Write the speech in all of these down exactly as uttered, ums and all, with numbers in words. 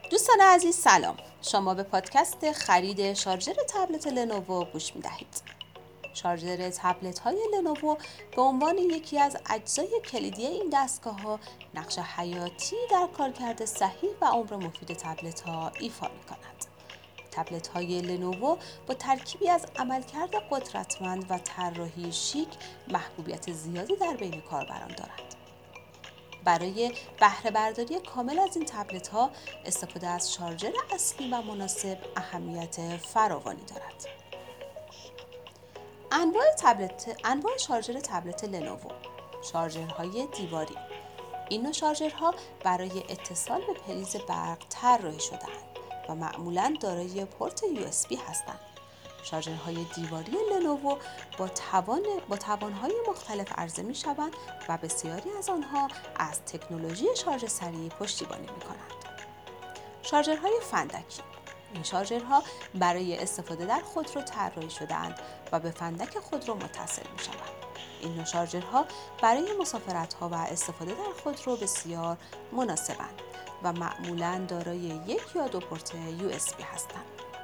دوستان عزیز سلام. شما به پادکست خرید شارژر تبلت لنوو گوش می‌دهید. شارژر تبلت های لنوو به عنوان یکی از اجزای کلیدی این دستگاه‌ها نقش حیاتی در کارکرد صحیح و عمر مفید تبلت ها ایفا می‌کند. تبلت های لنوو با ترکیبی از عملکرد قدرتمند و طراحی شیک محبوبیت زیادی در بین کاربران دارند. برای بهره برداری کامل از این تبلت ها استفاده از شارژر اصلی و مناسب اهمیت فراوانی دارد. انواع تبلت انواع شارژر تبلت لنوو. شارژرهای دیواری. این نوع شارژرها برای اتصال به پریز برق طراحی شده‌اند و معمولاً دارای پورت یو اس بی هستند. شارژرهای دیواری لنوو با توان با توان‌های مختلف عرضه می‌شوند و بسیاری از آنها از تکنولوژی شارژ سریع پشتیبانی می‌کنند. شارژرهای فندکی. این شارژرها برای استفاده در خودرو طراحی شده‌اند و به فندک خودرو متصل می‌شوند. این نوع شارژرها برای مسافرت‌ها و استفاده در خودرو بسیار مناسبند و معمولاً دارای یک یا دو پورت یو اس بی هستند.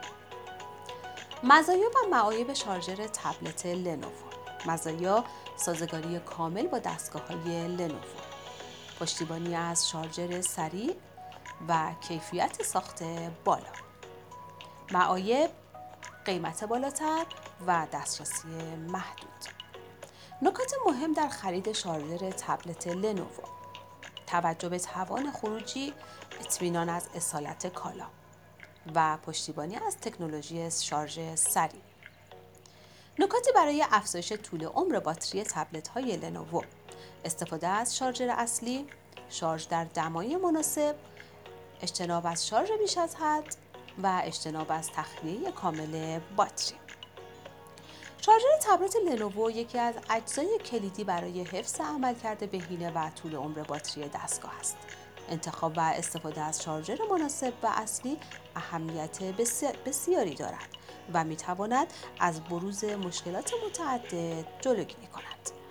مزایا و معایب شارژر تبلت لنوو. مزایا: سازگاری کامل با دستگاه‌های لنوو، پشتیبانی از شارژر سریع و کیفیت ساخت بالا. معایب: قیمت بالاتر و دسترسی محدود. نکات مهم در خرید شارژر تبلت لنوو: توجه به توان خروجی، اطمینان از اصالت کالا و پشتیبانی از تکنولوژی شارژ سریع. نکاتی برای افزایش طول عمر باتری تبلت های لنوو: استفاده از شارژر اصلی، شارژ در دمای مناسب، اجتناب از شارژ بیش از حد و اجتناب از تخلیه کامل باتری. شارژر تبلت لنوو یکی از اجزای کلیدی برای حفظ عملکرد بهینه و طول عمر باتری دستگاه است. انتخاب و استفاده از شارژر مناسب و اصلی اهمیت بسیاری دارد و می‌تواند از بروز مشکلات متعدد جلوگیری کند.